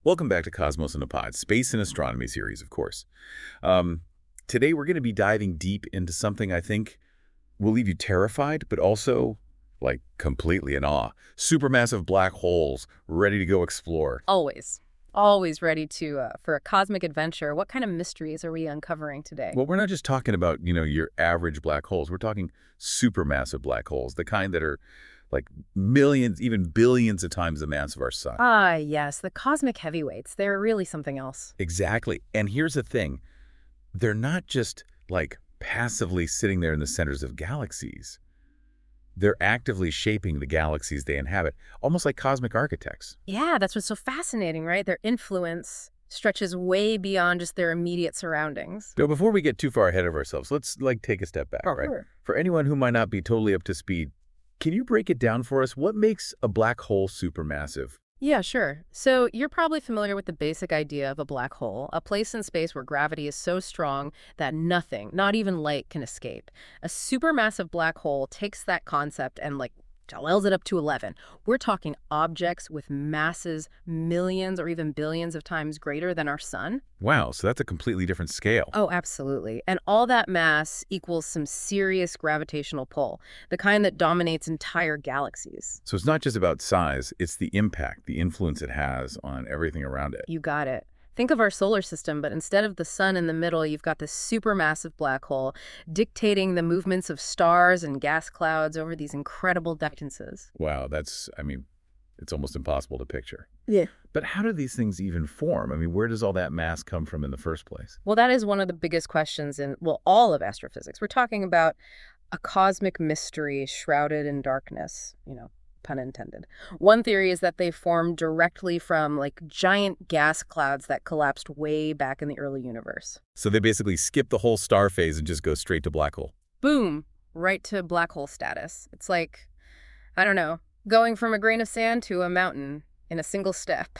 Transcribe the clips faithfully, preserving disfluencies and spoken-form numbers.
Welcome back to Cosmos in a Pod, Space and Astronomy series, of course. Um, today we're going to be diving deep into something I think will leave you terrified, but also, like, completely in awe. Supermassive black holes, ready to go explore. Always. Always ready to uh, for a cosmic adventure. What kind of mysteries are we uncovering today? Well, we're not just talking about, you know, your average black holes. We're talking supermassive black holes, the kind that are like millions, even billions of times the mass of our sun. Ah, yes, the cosmic heavyweights. They're really something else. Exactly. And here's the thing. They're not just, like, passively sitting there in the centers of galaxies. They're actively shaping the galaxies they inhabit, almost like cosmic architects. Yeah, that's what's so fascinating, right? Their influence stretches way beyond just their immediate surroundings. Now, before we get too far ahead of ourselves, let's, like, take a step back, Oh, right? sure. For anyone who might not be totally up to speed, can you break it down for us? What makes a black hole supermassive? Yeah, sure. So you're probably familiar with the basic idea of a black hole, a place in space where gravity is so strong that nothing, not even light, can escape. A supermassive black hole takes that concept and, like, dials it up to eleven. We're talking objects with masses millions or even billions of times greater than our sun. Wow, so that's a completely different scale. Oh, absolutely. And all that mass equals some serious gravitational pull, the kind that dominates entire galaxies. So it's not just about size, it's the impact, the influence it has on everything around it. You got it. Think of our solar system, but instead of the sun in the middle, you've got this supermassive black hole dictating the movements of stars and gas clouds over these incredible distances. Wow, that's, I mean, it's almost impossible to picture. Yeah. But how do these things even form? I mean, where does all that mass come from in the first place? Well, that is one of the biggest questions in, well, all of astrophysics. We're talking about a cosmic mystery shrouded in darkness, you know, pun intended. One theory is that they formed directly from, like, giant gas clouds that collapsed way back in the early universe. So they basically skip the whole star phase and just go straight to black hole. Boom, right to black hole status. It's like, I don't know, going from a grain of sand to a mountain in a single step.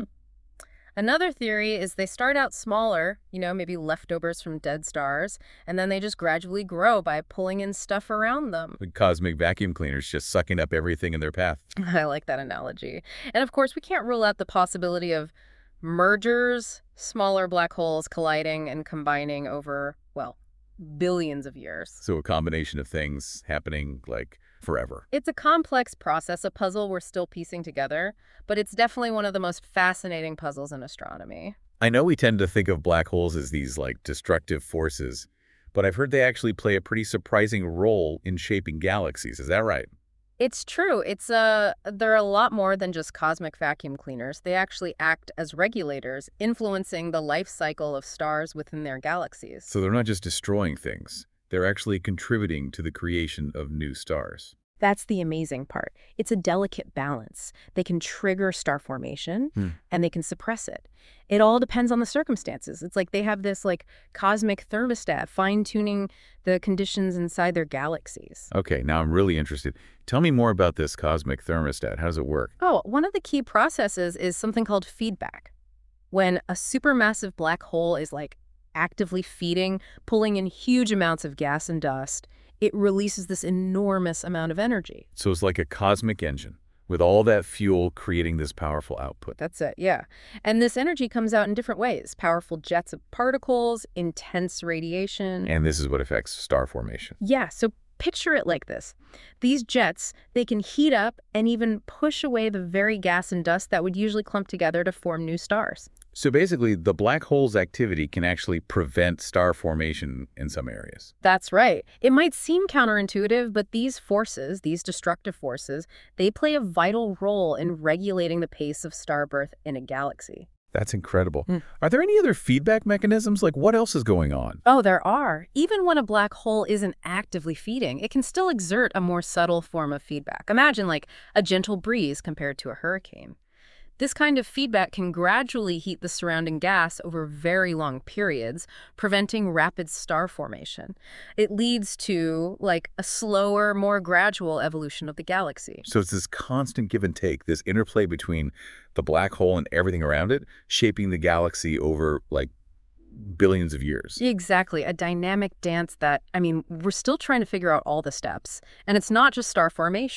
Another theory is they start out smaller, you know, maybe leftovers from dead stars, and then they just gradually grow by pulling in stuff around them. The cosmic vacuum cleaners just sucking up everything in their path. I like that analogy. And of course, we can't rule out the possibility of mergers, smaller black holes colliding and combining over, well, billions of years. So a combination of things happening, like, forever. It's a complex process, a puzzle we're still piecing together, but it's definitely one of the most fascinating puzzles in astronomy. I know we tend to think of black holes as these, like, destructive forces, but I've heard they actually play a pretty surprising role in shaping galaxies. Is that right? It's true. It's a, they're a lot more than just cosmic vacuum cleaners. They actually act as regulators, influencing the life cycle of stars within their galaxies. So they're not just destroying things. They're actually contributing to the creation of new stars. That's the amazing part. It's a delicate balance. They can trigger star formation Hmm. and they can suppress it. It all depends on the circumstances. It's like they have this, like, cosmic thermostat fine-tuning the conditions inside their galaxies. Okay, now I'm really interested. Tell me more about this cosmic thermostat. How does it work? Oh, one of the key processes is something called feedback. When a supermassive black hole is, like, actively feeding, pulling in huge amounts of gas and dust, it releases this enormous amount of energy. So it's like a cosmic engine, with all that fuel creating this powerful output. That's it, yeah. And this energy comes out in different ways. Powerful jets of particles, intense radiation. And this is what affects star formation. Yeah, so picture it like this. These jets, they can heat up and even push away the very gas and dust that would usually clump together to form new stars. So basically, the black hole's activity can actually prevent star formation in some areas. That's right. It might seem counterintuitive, but these forces, these destructive forces, they play a vital role in regulating the pace of star birth in a galaxy. That's incredible. Hmm. Are there any other feedback mechanisms? Like, what else is going on? Oh, there are. Even when a black hole isn't actively feeding, it can still exert a more subtle form of feedback. Imagine, like, a gentle breeze compared to a hurricane. This kind of feedback can gradually heat the surrounding gas over very long periods, preventing rapid star formation. It leads to, like, a slower, more gradual evolution of the galaxy. So it's this constant give and take, this interplay between the black hole and everything around it, shaping the galaxy over, like, billions of years. Exactly. A dynamic dance that, I mean, we're still trying to figure out all the steps. And it's not just star formation.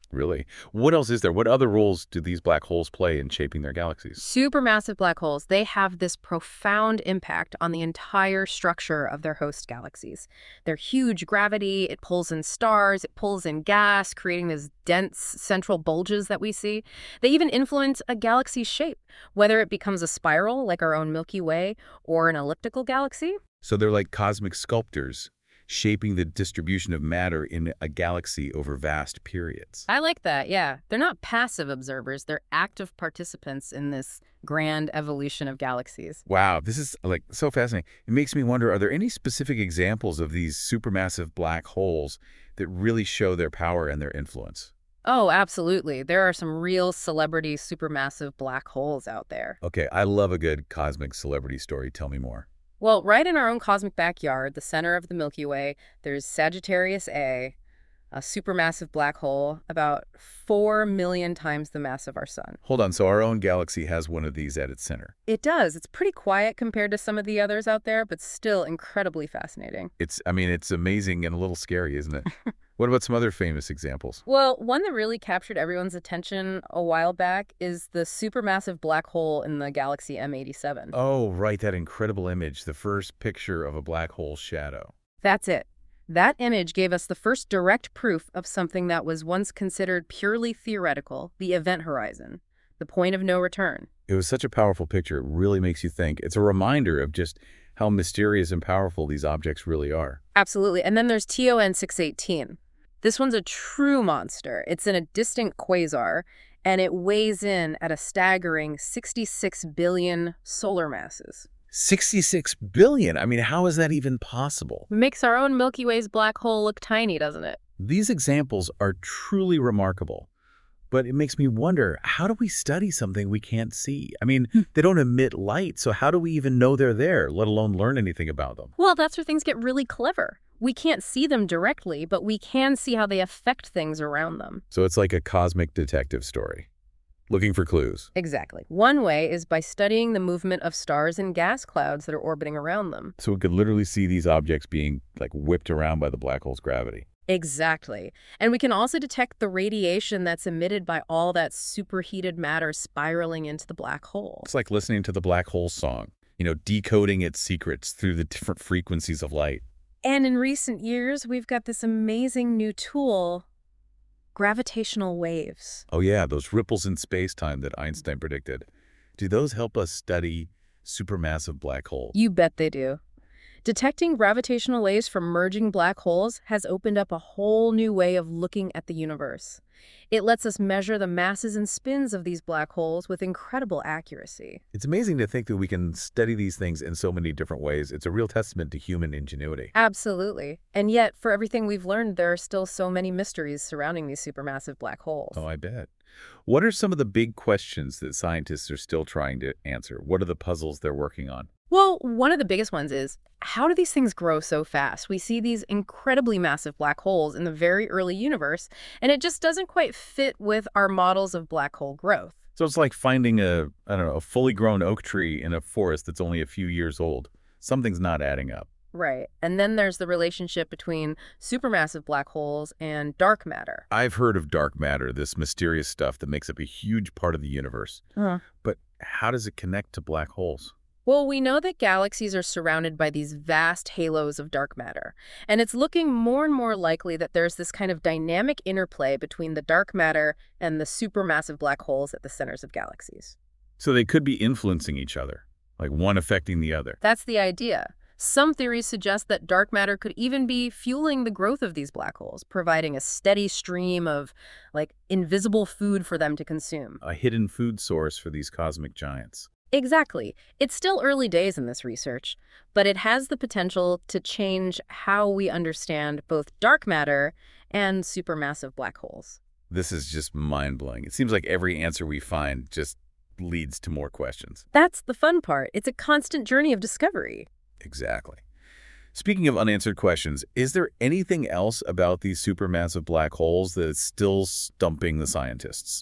Really? What else is there? What other roles do these black holes play in shaping their galaxies? Supermassive black holes, they have this profound impact on the entire structure of their host galaxies. Their huge gravity, it pulls in stars, it pulls in gas, creating these dense central bulges that we see. They even influence a galaxy's shape, whether it becomes a spiral like our own Milky Way or an elliptical galaxy. So they're like cosmic sculptors, shaping the distribution of matter in a galaxy over vast periods. I like that, yeah. They're not passive observers, they're active participants in this grand evolution of galaxies. Wow, this is like so fascinating. It makes me wonder, are there any specific examples of these supermassive black holes that really show their power and their influence? Oh, absolutely. There are some real celebrity supermassive black holes out there. Okay, I love a good cosmic celebrity story. Tell me more. Well, right in our own cosmic backyard, the center of the Milky Way, there's Sagittarius A, a supermassive black hole about four million times the mass of our sun. Hold on, so our own galaxy has one of these at its center. It does. It's pretty quiet compared to some of the others out there, but still incredibly fascinating. It's, I mean, it's amazing and a little scary, isn't it? What about some other famous examples? Well, one that really captured everyone's attention a while back is the supermassive black hole in the galaxy M eighty-seven. Oh, right, that incredible image, the first picture of a black hole's shadow. That's it. That image gave us the first direct proof of something that was once considered purely theoretical, the event horizon, the point of no return. It was such a powerful picture. It really makes you think. It's a reminder of just how mysterious and powerful these objects really are. Absolutely. And then there's T O N six eighteen. This one's a true monster. It's in a distant quasar, and it weighs in at a staggering sixty-six billion solar masses. sixty-six billion? I mean, how is that even possible? It makes our own Milky Way's black hole look tiny, doesn't it? These examples are truly remarkable. But it makes me wonder, how do we study something we can't see? I mean, they don't emit light, so how do we even know they're there, let alone learn anything about them? Well, that's where things get really clever. We can't see them directly, but we can see how they affect things around them. So it's like a cosmic detective story, looking for clues. Exactly. One way is by studying the movement of stars and gas clouds that are orbiting around them. So we could literally see these objects being like whipped around by the black hole's gravity. Exactly. And we can also detect the radiation that's emitted by all that superheated matter spiraling into the black hole. It's like listening to the black hole song, you know, decoding its secrets through the different frequencies of light. And in recent years, we've got this amazing new tool, gravitational waves. Oh yeah, those ripples in space-time that Einstein predicted. Do those help us study supermassive black holes? You bet they do. Detecting gravitational waves from merging black holes has opened up a whole new way of looking at the universe. It lets us measure the masses and spins of these black holes with incredible accuracy. It's amazing to think that we can study these things in so many different ways. It's a real testament to human ingenuity. Absolutely. And yet, for everything we've learned, there are still so many mysteries surrounding these supermassive black holes. Oh, I bet. What are some of the big questions that scientists are still trying to answer? What are the puzzles they're working on? Well, one of the biggest ones is, how do these things grow so fast? We see these incredibly massive black holes in the very early universe, and it just doesn't quite fit with our models of black hole growth. So it's like finding a, I don't know, a fully grown oak tree in a forest that's only a few years old. Something's not adding up. Right. And then there's the relationship between supermassive black holes and dark matter. I've heard of dark matter, this mysterious stuff that makes up a huge part of the universe. Uh-huh. But how does it connect to black holes? Well, we know that galaxies are surrounded by these vast halos of dark matter, and it's looking more and more likely that there's this kind of dynamic interplay between the dark matter and the supermassive black holes at the centers of galaxies. So they could be influencing each other, like one affecting the other. That's the idea. Some theories suggest that dark matter could even be fueling the growth of these black holes, providing a steady stream of, like, invisible food for them to consume. A hidden food source for these cosmic giants. Exactly. It's still early days in this research, but it has the potential to change how we understand both dark matter and supermassive black holes. This is just mind-blowing. It seems like every answer we find just leads to more questions. That's the fun part. It's a constant journey of discovery. Exactly. Speaking of unanswered questions, is there anything else about these supermassive black holes that is still stumping the scientists?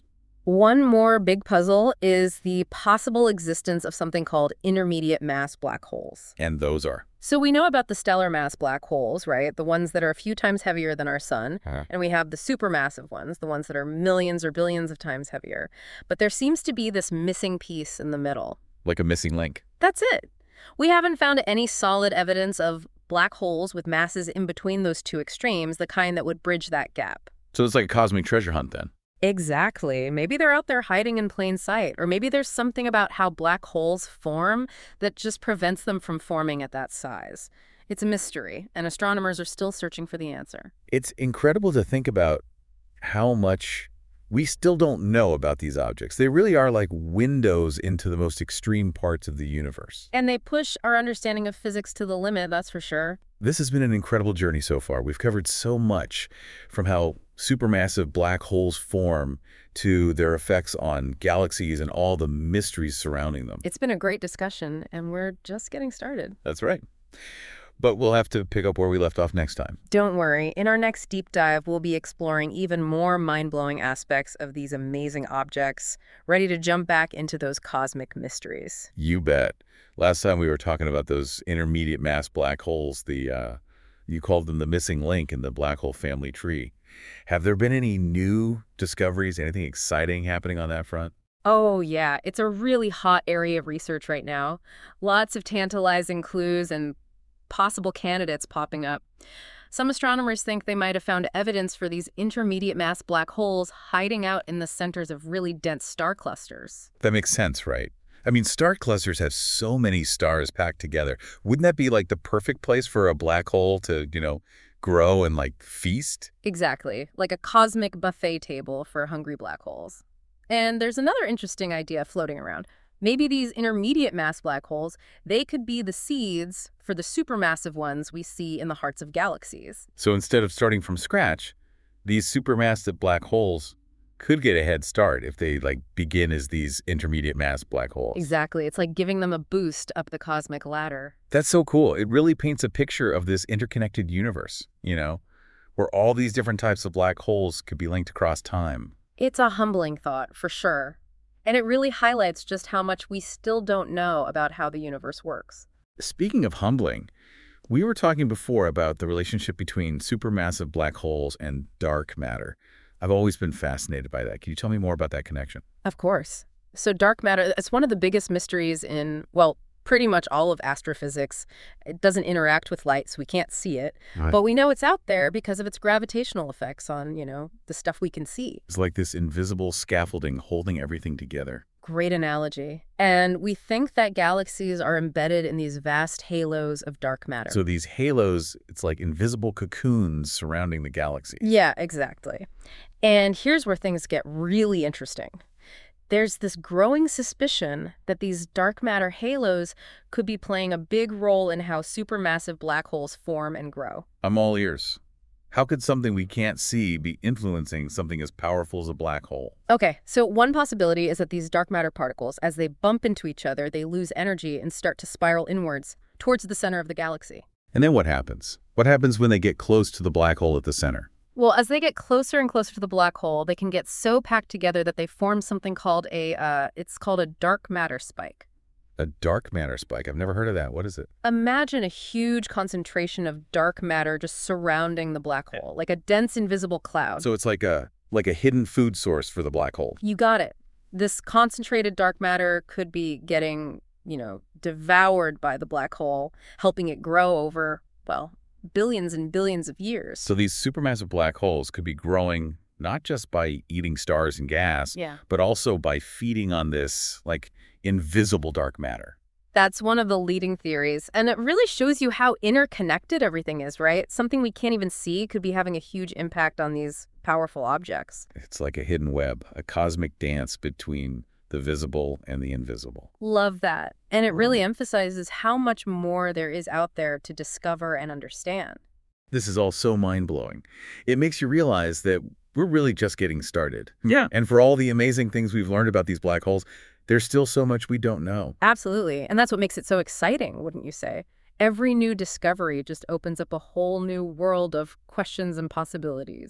One more big puzzle is the possible existence of something called intermediate mass black holes. And those are? So we know about the stellar mass black holes, right? The ones that are a few times heavier than our sun. Uh, And we have the supermassive ones, the ones that are millions or billions of times heavier. But there seems to be this missing piece in the middle. like a missing link. That's it. We haven't found any solid evidence of black holes with masses in between those two extremes, the kind that would bridge that gap. So it's like a cosmic treasure hunt then. Exactly. Maybe they're out there hiding in plain sight, or maybe there's something about how black holes form that just prevents them from forming at that size. It's a mystery, and astronomers are still searching for the answer. It's incredible to think about how much we still don't know about these objects. They really are like windows into the most extreme parts of the universe. And they push our understanding of physics to the limit, that's for sure. This has been an incredible journey so far. We've covered so much, from how supermassive black holes form to their effects on galaxies and all the mysteries surrounding them. It's been a great discussion, and we're just getting started. That's right. But we'll have to pick up where we left off next time. Don't worry, in our next deep dive, we'll be exploring even more mind-blowing aspects of these amazing objects, ready to jump back into those cosmic mysteries. You bet. Last time we were talking about those intermediate mass black holes, the uh, you called them the missing link in the black hole family tree. Have there been any new discoveries, anything exciting happening on that front? Oh, yeah, it's a really hot area of research right now. Lots of tantalizing clues and possible candidates popping up. Some astronomers think they might have found evidence for these intermediate mass black holes hiding out in the centers of really dense star clusters. That makes sense, right? I mean, star clusters have so many stars packed together. Wouldn't that be like the perfect place for a black hole to, you know, grow and like feast? Exactly, like a cosmic buffet table for hungry black holes. And there's another interesting idea floating around. Maybe these intermediate mass black holes, they could be the seeds for the supermassive ones we see in the hearts of galaxies. So instead of starting from scratch, these supermassive black holes could get a head start if they like begin as these intermediate mass black holes. Exactly. It's like giving them a boost up the cosmic ladder. That's so cool. It really paints a picture of this interconnected universe, you know, where all these different types of black holes could be linked across time. It's a humbling thought, for sure. And it really highlights just how much we still don't know about how the universe works. Speaking of humbling, we were talking before about the relationship between supermassive black holes and dark matter. I've always been fascinated by that. Can you tell me more about that connection? Of course. So dark matter, it's one of the biggest mysteries in, well, pretty much all of astrophysics. It doesn't interact with light, so we can't see it. Right. But we know it's out there because of its gravitational effects on, you know, the stuff we can see. It's like this invisible scaffolding holding everything together. Great analogy. And we think that galaxies are embedded in these vast halos of dark matter. So these halos, it's like invisible cocoons surrounding the galaxy. Yeah, exactly. And here's where things get really interesting. There's this growing suspicion that these dark matter halos could be playing a big role in how supermassive black holes form and grow. I'm all ears. How could something we can't see be influencing something as powerful as a black hole? Okay, so one possibility is that these dark matter particles, as they bump into each other, they lose energy and start to spiral inwards towards the center of the galaxy. And then what happens? What happens when they get close to the black hole at the center? Well, as they get closer and closer to the black hole, they can get so packed together that they form something called a, uh, it's called a dark matter spike. A dark matter spike. I've never heard of that. What is it? Imagine a huge concentration of dark matter just surrounding the black hole, like a dense invisible cloud. So it's like a like a hidden food source for the black hole. You got it. This concentrated dark matter could be getting, you know, devoured by the black hole, helping it grow over, well, billions and billions of years. So these supermassive black holes could be growing not just by eating stars and gas, Yeah. but also by feeding on this like invisible dark matter. That's one of the leading theories, and it really shows you how interconnected everything is, right? Something we can't even see could be having a huge impact on these powerful objects. It's like a hidden web, a cosmic dance between the visible and the invisible. Love that. And it really emphasizes how much more there is out there to discover and understand. This is all so mind-blowing. It makes you realize that we're really just getting started. Yeah. And for all the amazing things we've learned about these black holes, there's still so much we don't know. Absolutely. And that's what makes it so exciting, wouldn't you say? Every new discovery just opens up a whole new world of questions and possibilities.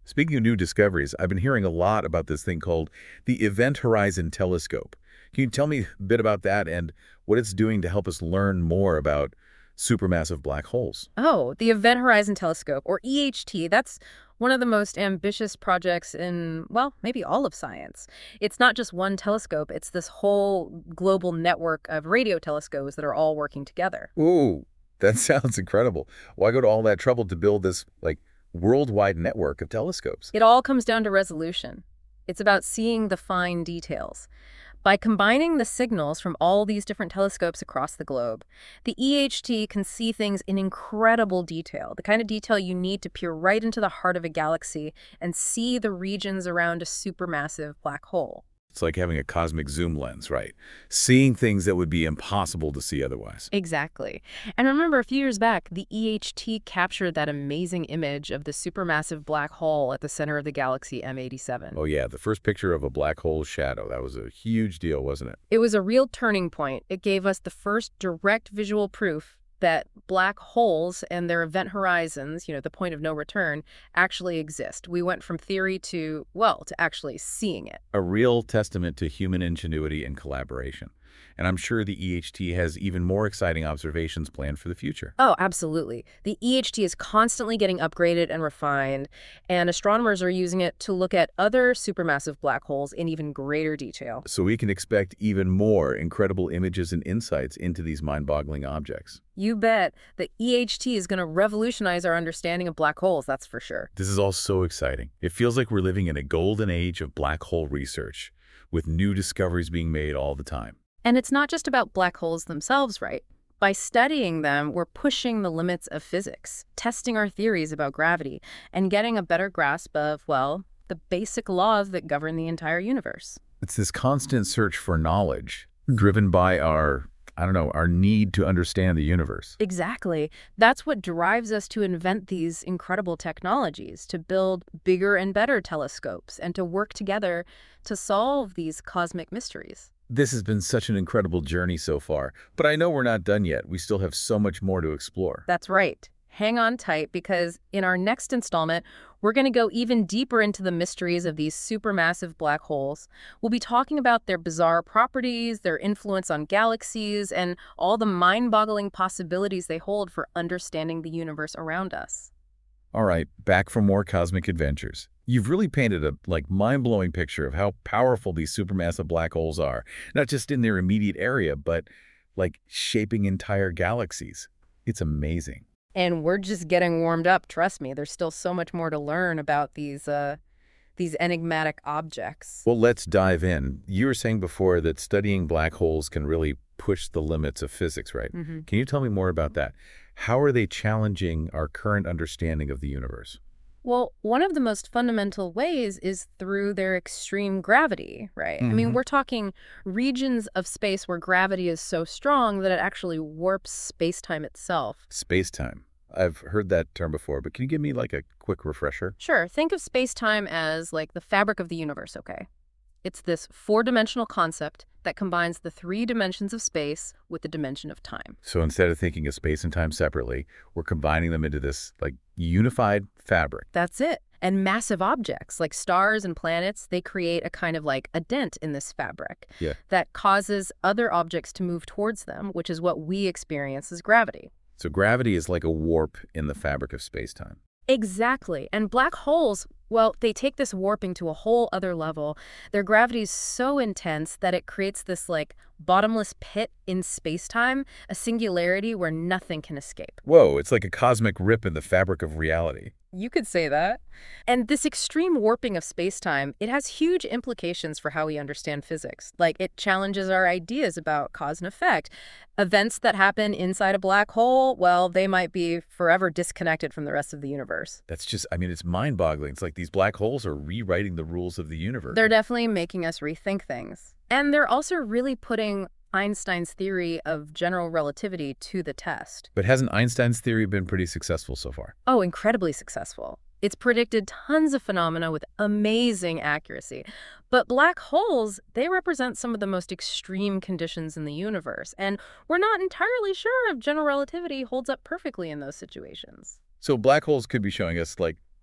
Speaking of new discoveries, I've been hearing a lot about this thing called the Event Horizon Telescope. Can you tell me a bit about that and what it's doing to help us learn more about supermassive black holes? Oh, the Event Horizon Telescope, or E H T, that's one of the most ambitious projects in, well, maybe all of science. It's not just one telescope, it's this whole global network of radio telescopes that are all working together. Ooh, that sounds incredible. Why go to all that trouble to build this, like, worldwide network of telescopes? It all comes down to resolution. It's about seeing the fine details. By combining the signals from all these different telescopes across the globe, the E H T can see things in incredible detail, the kind of detail you need to peer right into the heart of a galaxy and see the regions around a supermassive black hole. It's like having a cosmic zoom lens, right? Seeing things that would be impossible to see otherwise. Exactly. And remember, a few years back, the E H T captured that amazing image of the supermassive black hole at the center of the galaxy M eighty-seven. Oh yeah, the first picture of a black hole shadow. That was a huge deal, wasn't it? It was a real turning point. It gave us the first direct visual proof that black holes and their event horizons, you know, the point of no return, actually exist. We went from theory to, well, to actually seeing it. A real testament to human ingenuity and collaboration. And I'm sure the E H T has even more exciting observations planned for the future. Oh, absolutely. The E H T is constantly getting upgraded and refined, and astronomers are using it to look at other supermassive black holes in even greater detail. So we can expect even more incredible images and insights into these mind-boggling objects. You bet. The E H T is going to revolutionize our understanding of black holes, that's for sure. This is all so exciting. It feels like we're living in a golden age of black hole research, with new discoveries being made all the time. And it's not just about black holes themselves, right? By studying them, we're pushing the limits of physics, testing our theories about gravity, and getting a better grasp of, well, the basic laws that govern the entire universe. It's this constant search for knowledge, driven by our, I don't know, our need to understand the universe. Exactly. That's what drives us to invent these incredible technologies, to build bigger and better telescopes, and to work together to solve these cosmic mysteries. This has been such an incredible journey so far, but I know we're not done yet. We still have so much more to explore. That's right. Hang on tight, because in our next installment, we're going to go even deeper into the mysteries of these supermassive black holes. We'll be talking about their bizarre properties, their influence on galaxies, and all the mind-boggling possibilities they hold for understanding the universe around us. All right, back for more cosmic adventures. You've really painted a like mind-blowing picture of how powerful these supermassive black holes are, not just in their immediate area, but like shaping entire galaxies. It's amazing. And we're just getting warmed up, trust me. There's still so much more to learn about these uh, these enigmatic objects. Well, let's dive in. You were saying before that studying black holes can really push the limits of physics, right? Mm-hmm. Can you tell me more about that? How are they challenging our current understanding of the universe? Well, one of the most fundamental ways is through their extreme gravity, right? I mean, Mhm. we're talking regions of space where gravity is so strong that it actually warps space-time itself. Space-time. I've heard that term before, but can you give me like a quick refresher? Sure, think of space-time as like the fabric of the universe, okay? It's this four-dimensional concept that combines the three dimensions of space with the dimension of time. So instead of thinking of space and time separately, we're combining them into this like unified fabric. That's it. And massive objects like stars and planets, they create a kind of like a dent in this fabric Yeah. that causes other objects to move towards them, which is what we experience as gravity. So gravity is like a warp in the fabric of space-time. Exactly. And black holes, well, they take this warping to a whole other level. Their gravity is so intense that it creates this like bottomless pit in space-time, a singularity where nothing can escape. Whoa, it's like a cosmic rip in the fabric of reality. You could say that. And this extreme warping of space-time, it has huge implications for how we understand physics. Like, it challenges our ideas about cause and effect. Events that happen inside a black hole, well, they might be forever disconnected from the rest of the universe. That's just, I mean, it's mind-boggling. It's like these black holes are rewriting the rules of the universe. They're definitely making us rethink things. And they're also really putting Einstein's theory of general relativity to the test. But hasn't Einstein's theory been pretty successful so far? Oh, incredibly successful. It's predicted tons of phenomena with amazing accuracy. But black holes, they represent some of the most extreme conditions in the universe. And we're not entirely sure if general relativity holds up perfectly in those situations. So black holes could be showing us like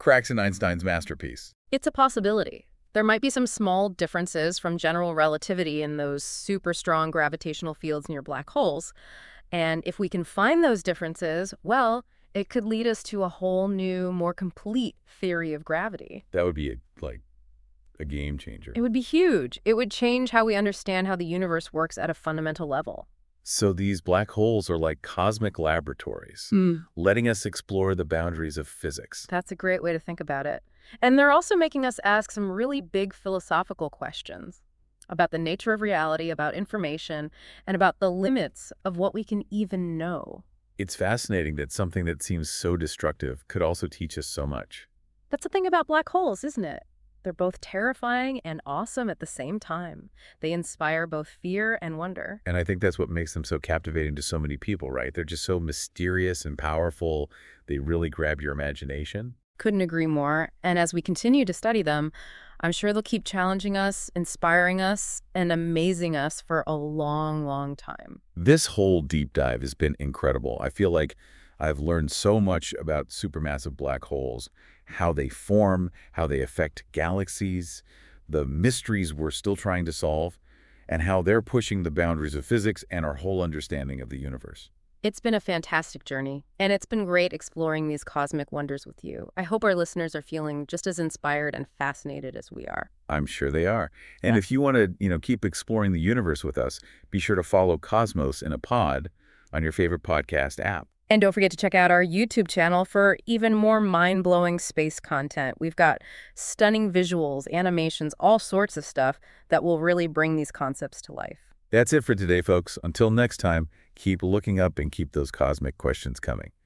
cracks in Einstein's masterpiece. It's a possibility. There might be some small differences from general relativity in those super strong gravitational fields near black holes. And if we can find those differences, well, it could lead us to a whole new, more complete theory of gravity. That would be, a, like, a game changer. It would be huge. It would change how we understand how the universe works at a fundamental level. So these black holes are like cosmic laboratories, Mm. letting us explore the boundaries of physics. That's a great way to think about it. And they're also making us ask some really big philosophical questions about the nature of reality, about information, and about the limits of what we can even know. It's fascinating that something that seems so destructive could also teach us so much. That's the thing about black holes, isn't it? They're both terrifying and awesome at the same time. They inspire both fear and wonder. And I think that's what makes them so captivating to so many people, right? They're just so mysterious and powerful. They really grab your imagination. Couldn't agree more. And as we continue to study them, I'm sure they'll keep challenging us, inspiring us, and amazing us for a long, long time. This whole deep dive has been incredible. I feel like I've learned so much about supermassive black holes, how they form, how they affect galaxies, the mysteries we're still trying to solve, and how they're pushing the boundaries of physics and our whole understanding of the universe. It's been a fantastic journey, and it's been great exploring these cosmic wonders with you. I hope our listeners are feeling just as inspired and fascinated as we are. I'm sure they are. And Yeah. if you want to, you know, keep exploring the universe with us, be sure to follow Cosmos in a Pod on your favorite podcast app. And don't forget to check out our YouTube channel for even more mind-blowing space content. We've got stunning visuals, animations, all sorts of stuff that will really bring these concepts to life. That's it for today, folks. Until next time, keep looking up and keep those cosmic questions coming.